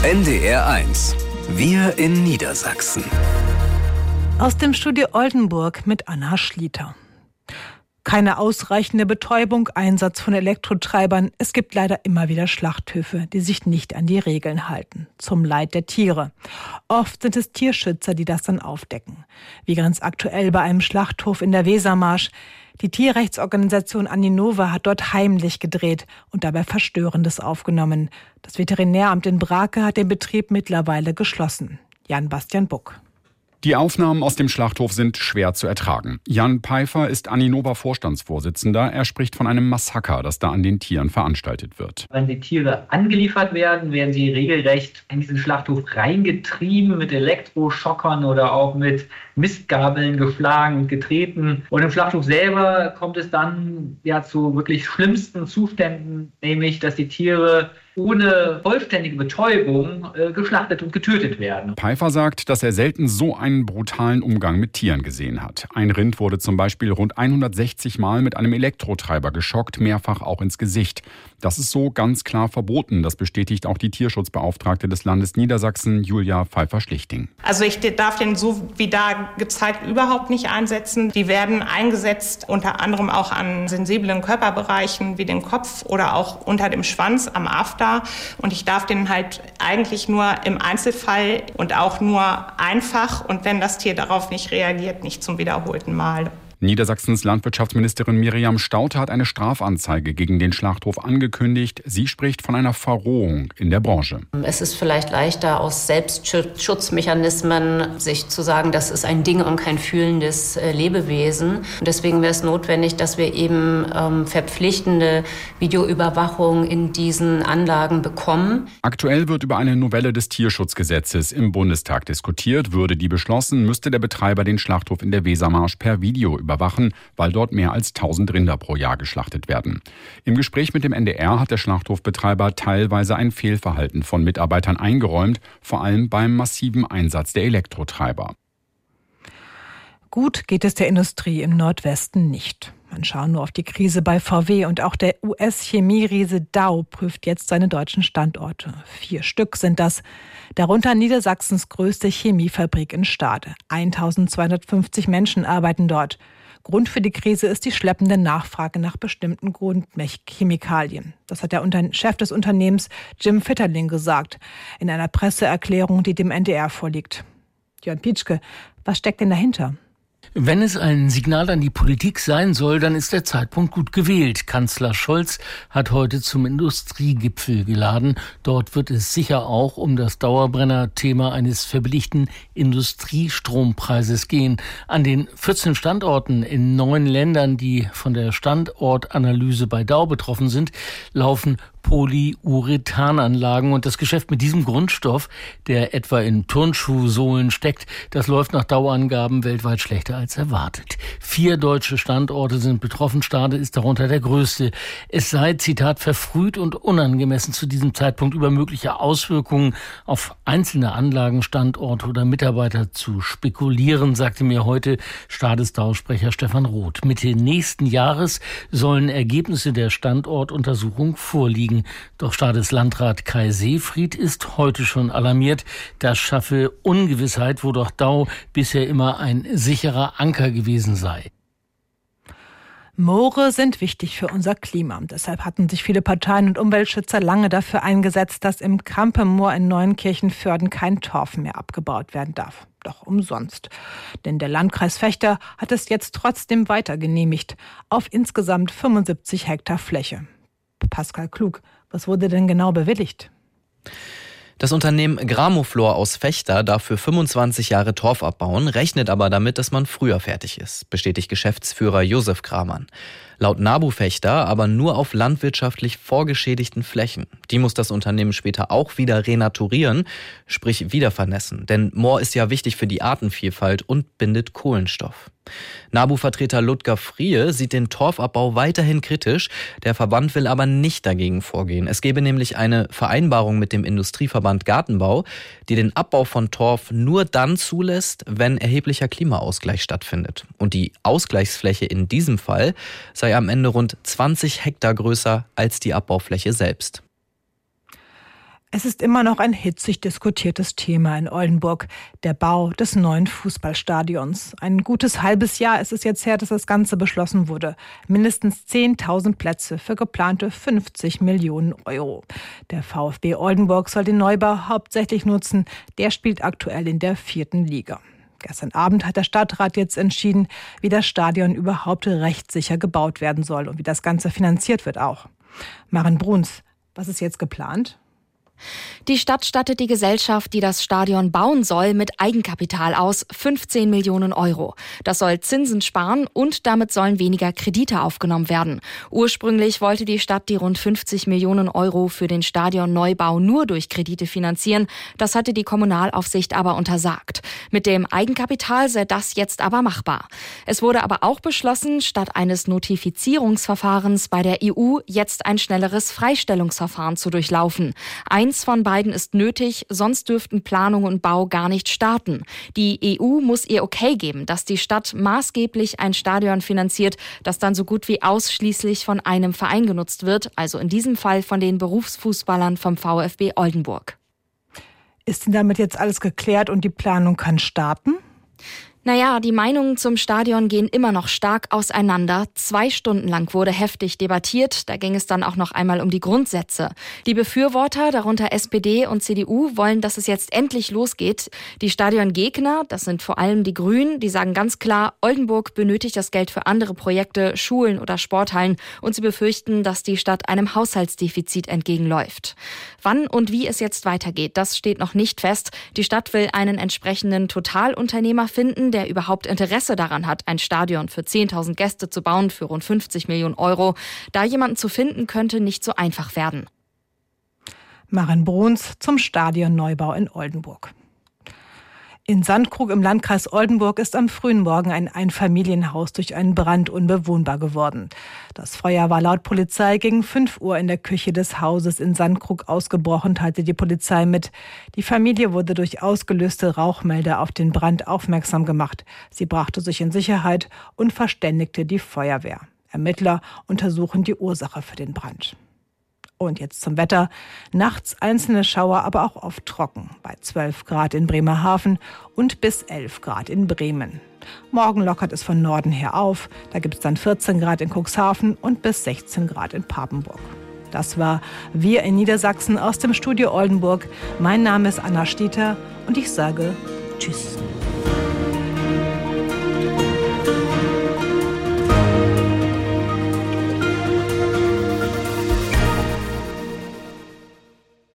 NDR1. Wir in Niedersachsen. Aus dem Studio Oldenburg mit Anna Schlieter. Keine ausreichende Betäubung, Einsatz von Elektrotreibern. Es gibt leider immer wieder Schlachthöfe, die sich nicht an die Regeln halten. Zum Leid der Tiere. Oft sind es Tierschützer, die das dann aufdecken. Wie ganz aktuell bei einem Schlachthof in der Wesermarsch. Die Tierrechtsorganisation Aninova hat dort heimlich gedreht und dabei Verstörendes aufgenommen. Das Veterinäramt in Brake hat den Betrieb mittlerweile geschlossen. Jan-Bastian Buck. Die Aufnahmen aus dem Schlachthof sind schwer zu ertragen. Jan Peifer ist Aninova-Vorstandsvorsitzender. Er spricht von einem Massaker, das da an den Tieren veranstaltet wird. Wenn die Tiere angeliefert werden, werden sie regelrecht in diesen Schlachthof reingetrieben mit Elektroschockern oder auch mit Mistgabeln geschlagen und getreten. Und im Schlachthof selber kommt es dann zu wirklich schlimmsten Zuständen, nämlich dass die Tiere ohne vollständige Betäubung geschlachtet und getötet werden. Peifer sagt, dass er selten so einen brutalen Umgang mit Tieren gesehen hat. Ein Rind wurde zum Beispiel rund 160 Mal mit einem Elektrotreiber geschockt, mehrfach auch ins Gesicht. Das ist so ganz klar verboten. Das bestätigt auch die Tierschutzbeauftragte des Landes Niedersachsen, Julia Pfeiffer-Schlichting. Also ich darf den so wie da gezeigt überhaupt nicht einsetzen. Die werden eingesetzt unter anderem auch an sensiblen Körperbereichen wie den Kopf oder auch unter dem Schwanz am After. Und ich darf den halt eigentlich nur im Einzelfall und auch nur einfach und wenn das Tier darauf nicht reagiert, nicht zum wiederholten Mal. Niedersachsens Landwirtschaftsministerin Miriam Stauter hat eine Strafanzeige gegen den Schlachthof angekündigt. Sie spricht von einer Verrohung in der Branche. Es ist vielleicht leichter, aus Selbstschutzmechanismen sich zu sagen, das ist ein Ding und kein fühlendes Lebewesen. Und deswegen wäre es notwendig, dass wir eben verpflichtende Videoüberwachung in diesen Anlagen bekommen. Aktuell wird über eine Novelle des Tierschutzgesetzes im Bundestag diskutiert. Würde die beschlossen, müsste der Betreiber den Schlachthof in der Wesermarsch per Video überwachen, weil dort mehr als 1000 Rinder pro Jahr geschlachtet werden. Im Gespräch mit dem NDR hat der Schlachthofbetreiber teilweise ein Fehlverhalten von Mitarbeitern eingeräumt, vor allem beim massiven Einsatz der Elektrotreiber. Gut geht es der Industrie im Nordwesten nicht. Man schaue nur auf die Krise bei VW und auch der US-Chemieriese Dow prüft jetzt seine deutschen Standorte. 4 Stück sind das. Darunter Niedersachsens größte Chemiefabrik in Stade. 1250 Menschen arbeiten dort. Grund für die Krise ist die schleppende Nachfrage nach bestimmten Grundchemikalien. Das hat der Chef des Unternehmens Jim Fitterling gesagt, in einer Presseerklärung, die dem NDR vorliegt. Jörn Pietschke, was steckt denn dahinter? Wenn es ein Signal an die Politik sein soll, dann ist der Zeitpunkt gut gewählt. Kanzler Scholz hat heute zum Industriegipfel geladen. Dort wird es sicher auch um das Dauerbrenner-Thema eines verbilligten Industriestrompreises gehen. An den 14 Standorten in 9 Ländern, die von der Standortanalyse bei Dow betroffen sind, laufen Polyurethananlagen und das Geschäft mit diesem Grundstoff, der etwa in Turnschuhsohlen steckt, das läuft nach Dauerangaben weltweit schlechter als erwartet. 4 deutsche Standorte sind betroffen, Stade ist darunter der größte. Es sei, Zitat, verfrüht und unangemessen zu diesem Zeitpunkt über mögliche Auswirkungen auf einzelne Anlagen, Standorte oder Mitarbeiter zu spekulieren, sagte mir heute Stades Dow-Sprecher Stefan Roth. Mitte nächsten Jahres sollen Ergebnisse der Standortuntersuchung vorliegen. Doch Stades Landrat Kai Seefried ist heute schon alarmiert. Das schaffe Ungewissheit, wo doch Dow bisher immer ein sicherer Anker gewesen sei. Moore sind wichtig für unser Klima. Deshalb hatten sich viele Parteien und Umweltschützer lange dafür eingesetzt, dass im Kampe-Moor in Neuenkirchen-Vörden kein Torf mehr abgebaut werden darf. Doch umsonst. Denn der Landkreis Vechta hat es jetzt trotzdem weiter genehmigt. Auf insgesamt 75 Hektar Fläche. Pascal Klug, was wurde denn genau bewilligt? Das Unternehmen Gramoflor aus Vechta darf für 25 Jahre Torf abbauen, rechnet aber damit, dass man früher fertig ist, bestätigt Geschäftsführer Josef Kramann. Laut NABU Vechta aber nur auf landwirtschaftlich vorgeschädigten Flächen. Die muss das Unternehmen später auch wieder renaturieren, sprich wieder vernässen. Denn Moor ist ja wichtig für die Artenvielfalt und bindet Kohlenstoff. NABU-Vertreter Ludger Friehe sieht den Torfabbau weiterhin kritisch. Der Verband will aber nicht dagegen vorgehen. Es gäbe nämlich eine Vereinbarung mit dem Industrieverband Gartenbau, die den Abbau von Torf nur dann zulässt, wenn erheblicher Klimaausgleich stattfindet. Und die Ausgleichsfläche in diesem Fall sei am Ende rund 20 Hektar größer als die Abbaufläche selbst. Es ist immer noch ein hitzig diskutiertes Thema in Oldenburg, der Bau des neuen Fußballstadions. Ein gutes halbes Jahr ist es jetzt her, dass das Ganze beschlossen wurde. Mindestens 10.000 Plätze für geplante 50 Millionen Euro. Der VfB Oldenburg soll den Neubau hauptsächlich nutzen. Der spielt aktuell in der 4. Liga. Gestern Abend hat der Stadtrat jetzt entschieden, wie das Stadion überhaupt rechtssicher gebaut werden soll und wie das Ganze finanziert wird auch. Maren Bruns, was ist jetzt geplant? Die Stadt stattet die Gesellschaft, die das Stadion bauen soll, mit Eigenkapital aus, 15 Millionen Euro. Das soll Zinsen sparen und damit sollen weniger Kredite aufgenommen werden. Ursprünglich wollte die Stadt die rund 50 Millionen Euro für den Stadionneubau nur durch Kredite finanzieren. Das hatte die Kommunalaufsicht aber untersagt. Mit dem Eigenkapital sei das jetzt aber machbar. Es wurde aber auch beschlossen, statt eines Notifizierungsverfahrens bei der EU jetzt ein schnelleres Freistellungsverfahren zu durchlaufen. Eins von beiden ist nötig, sonst dürften Planung und Bau gar nicht starten. Die EU muss ihr Okay geben, dass die Stadt maßgeblich ein Stadion finanziert, das dann so gut wie ausschließlich von einem Verein genutzt wird, also in diesem Fall von den Berufsfußballern vom VfB Oldenburg. Ist denn damit jetzt alles geklärt und die Planung kann starten? Naja, die Meinungen zum Stadion gehen immer noch stark auseinander. 2 Stunden lang wurde heftig debattiert. Da ging es dann auch noch einmal um die Grundsätze. Die Befürworter, darunter SPD und CDU, wollen, dass es jetzt endlich losgeht. Die Stadiongegner, das sind vor allem die Grünen, die sagen ganz klar, Oldenburg benötigt das Geld für andere Projekte, Schulen oder Sporthallen. Und sie befürchten, dass die Stadt einem Haushaltsdefizit entgegenläuft. Wann und wie es jetzt weitergeht, das steht noch nicht fest. Die Stadt will einen entsprechenden Totalunternehmer finden, der überhaupt Interesse daran hat, ein Stadion für 10.000 Gäste zu bauen für rund 50 Millionen Euro. Da jemanden zu finden, könnte nicht so einfach werden. Maren Bruns zum Stadionneubau in Oldenburg. In Sandkrug im Landkreis Oldenburg ist am frühen Morgen ein Einfamilienhaus durch einen Brand unbewohnbar geworden. Das Feuer war laut Polizei gegen 5 Uhr in der Küche des Hauses in Sandkrug ausgebrochen, teilte die Polizei mit. Die Familie wurde durch ausgelöste Rauchmelder auf den Brand aufmerksam gemacht. Sie brachte sich in Sicherheit und verständigte die Feuerwehr. Ermittler untersuchen die Ursache für den Brand. Und jetzt zum Wetter. Nachts einzelne Schauer, aber auch oft trocken. Bei 12 Grad in Bremerhaven und bis 11 Grad in Bremen. Morgen lockert es von Norden her auf. Da gibt es dann 14 Grad in Cuxhaven und bis 16 Grad in Papenburg. Das war Wir in Niedersachsen aus dem Studio Oldenburg. Mein Name ist Anna Schlieter und ich sage Tschüss.